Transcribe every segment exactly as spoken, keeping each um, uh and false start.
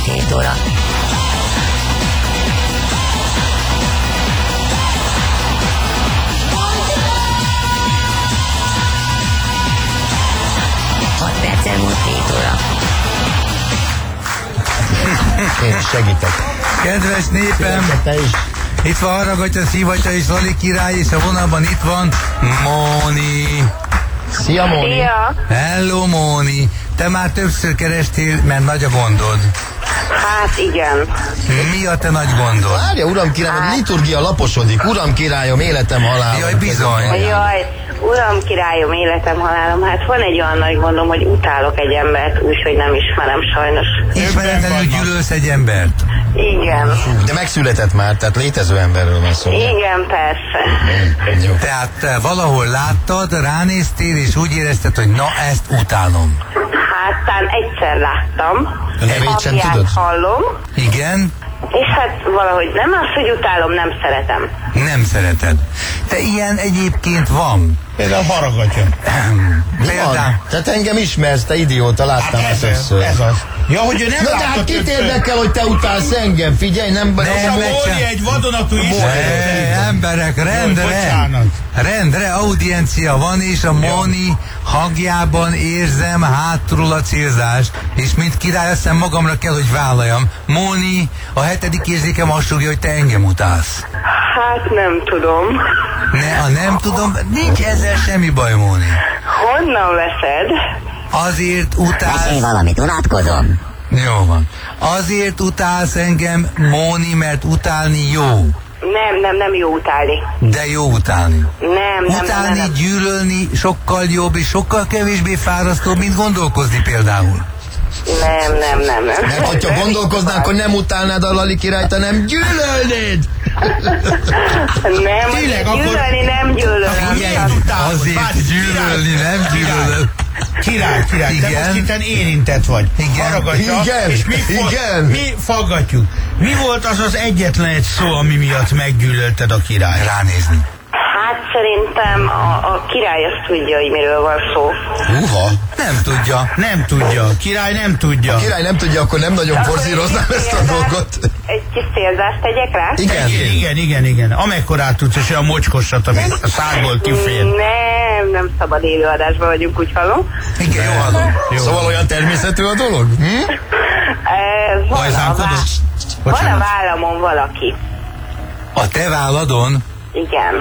hét óra. hat perccel múlt hét óra. Én is segítek. Kedves népem, Te is. itt van Harragatya, Szivatya és Lali király, és a vonalban itt van Móni. Szia, Móni. Szia! Hello, Móni. Te már többször kerestél, mert nagy a gondod. Hát igen. Mi a te nagy gondod? Várja, uram királyom, hát. Liturgia laposodik. Uram királyom, életem, halálom. Jaj, bizony. Jaj, uram, királyom, életem, halálom. Hát van egy olyan nagy gondom, hogy utálok egy embert, úgyhogy nem ismerem sajnos. Ismeretlenül gyűlölsz egy embert? Igen. De megszületett már, tehát létező emberről van szó. Igen, persze. Jó. Tehát te valahol láttad, ránéztél, és úgy érezted, hogy na, ezt utálom. Hát tán egyszer láttam. A nevét sem Apját tudod? hallom. Igen? És hát valahogy nem az, hogy utálom, nem szeretem. Nem szereted. Te ilyen egyébként van. Például Harragatya. Mi Például... van? Tehát engem ismersz, te idióta, láttam Hát ezt ez, összör. ez az. Ja, hogy ő nem Na de látta hát kit többször. érdekel, hogy te utálsz engem? Figyelj, nem... Nem, És a meg Móni sem. egy vadonatúj Hey, ismerő. emberek, rendre, bocsánat. rendre audiencia van, és a Móni hangjában érzem hátulról a célzást, és mint király, azt hiszem magamra kell, hogy vállaljam. Móni, a hetedik érzékem azt súgja, hogy te engem utálsz. Hát nem tudom. Ne, ha nem tudom, nincs ezzel semmi baj, Móni. Honnan veszed? Azért Mesélj utálsz... valamit, unatkozom. Jó van. Azért utálsz engem, Móni, mert utálni jó. Nem, nem, nem jó utálni. De jó utálni. Nem, nem, Utálni, nem, nem. gyűlölni sokkal jobb és sokkal kevésbé fárasztó, mint gondolkozni például. Nem, nem, nem, nem. Mert hogyha gondolkoznánk, akkor nem utálnád a Lali királyt, hanem gyűlölnéd! Nem, Tényleg, akkor- gyűlölni nem gyűlölöm. Figyelj, Csak- utálod, Azért várj, gyűlölni, király, nem király. gyűlölöm. Király, király, te Igen. most itten érintett vagy. Igen. Harragatja, Igen, és mi, fo- igen. mi faggatjuk. Mi volt az az egyetlen egy szó, ami miatt meggyűlölted a királyt? Ránézni. Hát szerintem a, a király azt tudja, hogy miről van szó. Uha! Nem tudja. Nem tudja, a király nem tudja. Király nem tudja, akkor nem nagyon Akkor forszíroznám egy ezt a kis dolgot. Egy kis célzást tegyek rá? Igen. Igen, igen, igen, igen. Amekkorát tudsz, és olyan mocskosat, ami a szádból kifér. Nem, nem szabad élőadásban vagyunk, úgy hallom. Igen, jó hallom. Jó. Szóval olyan természetű a dolog? Hm? E, van, a Bajzánkodó? vá- van a Bocsánat. vállamon valaki. A te válladon Igen.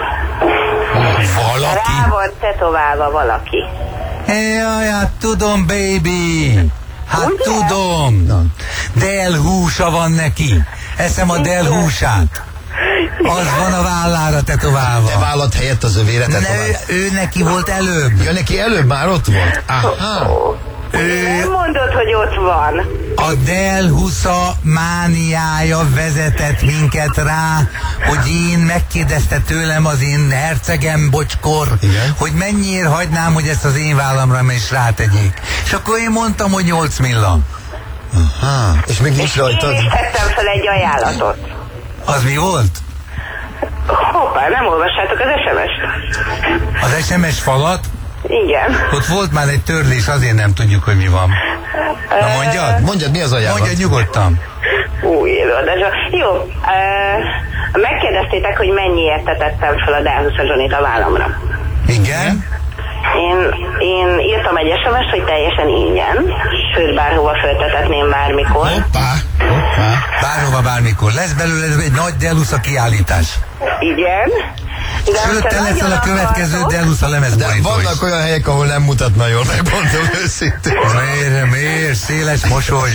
valaki. Rá van tetoválva valaki. Jaj, hát tudom, baby. Hát Ugye? tudom. Na. Del húsa van neki. Eszem a del húsát. Az van a vállára tetoválva. Te vállat helyett az övére Ne, tetovált. ő, ő neki volt előbb. Ja, neki előbb már ott volt. Aha. Ő Nem mondod, hogy ott van. a Del Husza mániája vezetett minket rá, hogy én megkérdezte tőlem az én hercegem Bocskor, Igen. hogy mennyiért hagynám, hogy ezt az én vállamra is rátegyék. És akkor én mondtam, hogy nyolc milla. Aha. És még nincs Én rajtad. is tettem fel egy ajánlatot. Az mi volt? Hoppá, nem olvassátok az es em est? Az es em es falat? Igen. Ott volt már egy törlés, azért nem tudjuk, hogy mi van. Na mondjad? Mondjad, mi az ajánlat? Mondjad nyugodtan. Új élőadásban. Jó, ö, megkérdeztétek, hogy mennyiért tettem fel a Delhusa Johnnyt a vállamra. Igen? Én, én írtam egy es em est, hogy teljesen ingyen, sőt bárhova föltetetném bármikor. Hoppá, hoppá. Bárhova, bármikor. Lesz belőle egy nagy Del Husza kiállítás. Igen. De Sőt, te hogyha leszel a nagyon következő akartok- Del Husza De lemezborító is. vannak olyan helyek, ahol nem mutatna jól, megmondom őszintén. Miért, miért? Széles mosoly.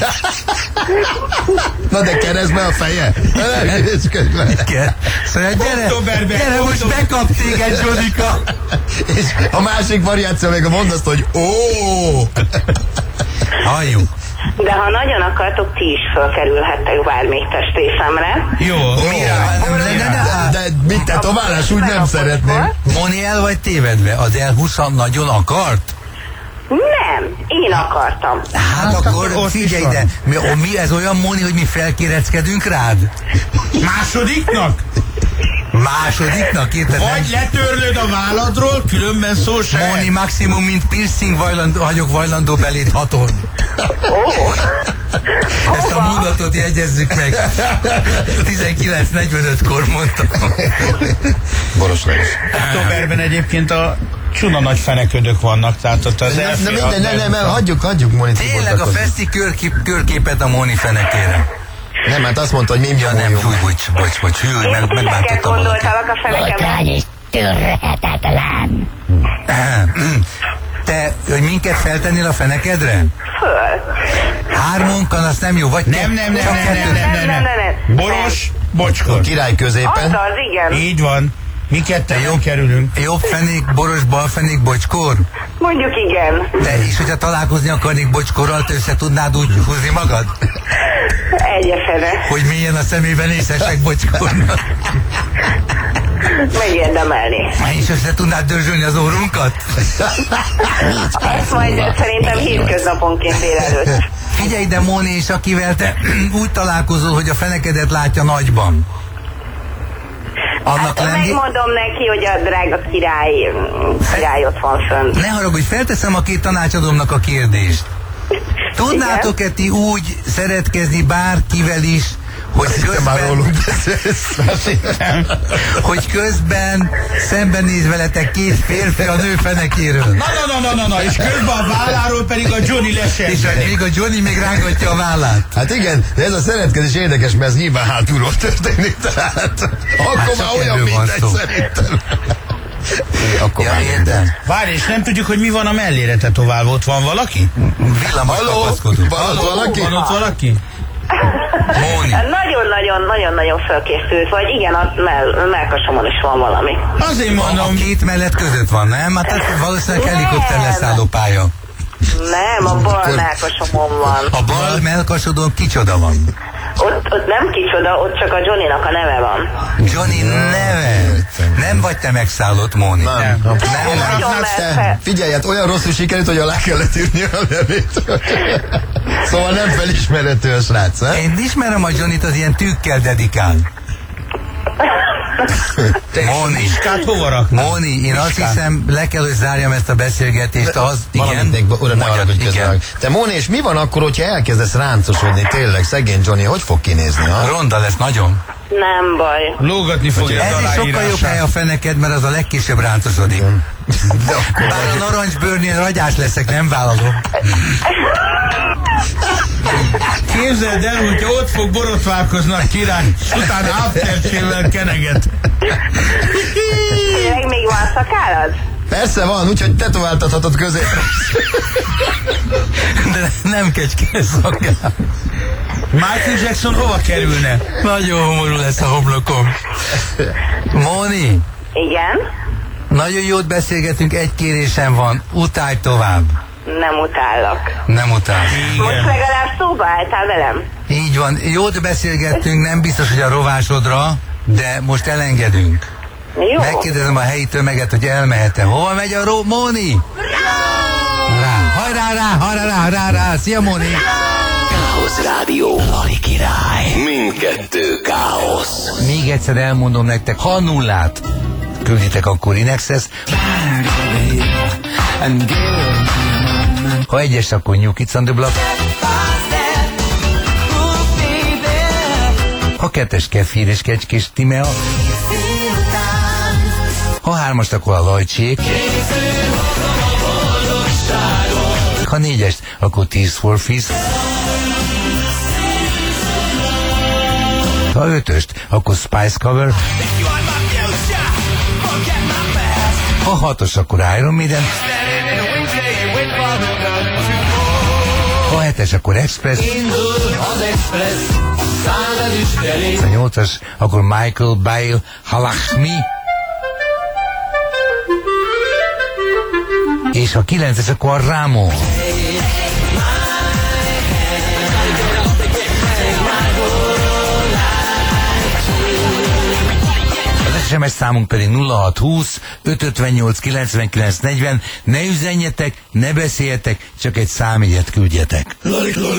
Na de keresztbe a feje. Elnézkedj meg. Igen. Szóval gyere, Októberben, gyere, most október- bekap téged, Zsodika. És a másik variáció még a mondasz, hogy ó. Halljuk. De ha nagyon akartok, ti is fölkerülhettek bármelyik testrészemre. Jó, Mire? De, de, De, de, de mit tetoválás, úgy nem szeretném. Moni, el vagy tévedve? A Del Husza nagyon akart? Nem, én akartam. Hát, Hát akkor akkor ott figyelj, is van. de mi, ó, mi ez olyan, Moni, hogy mi felkéreckedünk rád? másodiknak? Másodiknak érted? Vagy letörlöd a válladról, különben szó se. Móni, maximum, mint piercing vajlandó, vagyok vajlandó beléd hatolni. Ó, Ezt a mondatot jegyezzük meg. tizenkilenc negyvenötkor mondtam. Borosra is. Októberben egyébként a csuna nagy feneködök vannak, tehát ott az Nem, elfér- nem, minden, nem, nem, nem, hagyjuk, hagyjuk Monit. Tényleg a feszti körkép, körképet a Móni fenekére. Nem, hát azt mondta, hogy mi Ja nem, fúj, bocs, bocs, bocs, hű, én meg, titeket megbántottam valakit. gondoltalak a fenekemre. Botrány és törhetetlen. Te, hogy minket feltennél a fenekedre? Föl. Hármunkan, az nem jó, vagy Nem, nem, nem, nem, nem, nem, nem, nem, nem. Boros, bocskor. Király középen. Az az, igen. Így van. Mi ketten jó kerülünk. Jobb fenék, boros, bal fenék, bocskor? Mondjuk igen. Te is, hogyha találkozni akarnék bocskorral, te össze tudnád úgy húzni magad? Egyefene. Hogy milyen a szemében észesek bocskornak? Megérdemelni. És össze tudnád dörzsölni az órunkat? Ezt majd szerintem hétköznaponként délelőtt. Figyelj ide, Móni, és akivel te úgy találkozol, hogy a fenekedet látja nagyban. Annak Hát, lenni... megmondom neki, hogy a drága király, király ott van fönt. Ne haragudj, felteszem a két tanácsadómnak a kérdést. Tudnátok-e ti úgy szeretkezni bárkivel is, hogy Már közben, rólunk beszélsz. hogy közben szembenéz veletek két férfi a nő fenekéről? Na, na, na, na, na, na, és közben a válláról pedig a Johnny És lesert. még a Johnny még rángatja a vállát. Hát igen, de ez a szeretkezés érdekes, mert ez nyilván hátulról történik, tehát akkor Hát már csak olyan erről van mindegy szó. szerintem. Akkor Ja, már értem. mindegy. Várj, és nem tudjuk, hogy mi van a mellére tetoválva. Ott van valaki? Villamos Halló? kapaszkodó. Van ott valaki? Van ott valaki? Móni. Nagyon-nagyon-nagyon-nagyon fölkészült, vagy igen, a mell- mellkasomon is van valami. Azért A mondom, két mellett között van, nem? Hát ez valószínűleg Nem. helikopter leszálló pálya. Nem, a bal mellkasomon van. A bal mellkasodon kicsoda van? Ott, ott nem kicsoda, ott csak a Johnnynak a neve van. Johnny neve. Nem vagy te megszállott, Móni. Nem. Nem, Nem. nem. nem. Nagyon Hát messze. te, figyelj, hát olyan rosszul sikerült, hogy alá kellett írni a nevét. Szóval nem felismerhető a srác, ne? Én ismerem a Johnnyt, az ilyen tűkkel dedikál. Móni. Iskát hova raknak? Móni, én azt Iskán. hiszem, le kell, hogy zárjam ezt a beszélgetést, az, igen. Valamit még, ura, ne arra, hogy igen. közben. Te Móni, és mi van akkor, hogyha elkezdesz ráncosodni tényleg, szegény Johnny, hogy fog kinézni, ha? Ronda lesz nagyon. Nem baj. Lógatni fogja az Ez is sokkal jobb aláírását. hely a feneked, mert az a legkisebb ráncosodik. De akkor Bár a narancsbőrnél ragyás leszek, nem vállalom. Képzeld el, hogyha ott fog borotválkozni a király, és utána aftershave-vel keneget. Tényleg még van szakállad? persze van, úgyhogy tetováltathatod középre. De nem kecske szakál. Michael Jackson hova kerülne? Nagyon homorú lesz a homlokom. Móni, Igen. nagyon jót beszélgetünk, egy kérésem van. Utálj tovább. Nem utállak. Nem utálsz. Most Igen. legalább szóba álltál velem. Így van, jót beszélgettünk, nem biztos, hogy a rovásodra, de most elengedünk. Jó. Megkérdezem a helyi tömeget, hogy elmehet-e. Hova megy a ró... Móni? Rá! Hajrá, rá, hajrá, rá, rá, rá! Szia, Móni! Káosz Rádió. Lali király. Mindkettő káosz. Még egyszer elmondom nektek, ha nullát külditek, akkor Inexes. Ha egyes, akkor New Kids on the Block. Ha kettes, Kefir és Kecskés Timea. Ha hármas, akkor a Lajcsék. Ha négyest, akkor Tears for Fears. Ha ötöst, akkor Spice Cover. Ha hatos, akkor Iron Maiden. Ha hetes, akkor Express. Ha nyolcas, akkor Michael Bale, Halachmi. És ha kilences, akkor Ramo. Az es em es számunk pedig nulla hat húsz ötszázötvennyolc kilencvenkilenc negyven. Ne üzenjetek, ne beszéljetek, csak egy számjegyet küldjetek.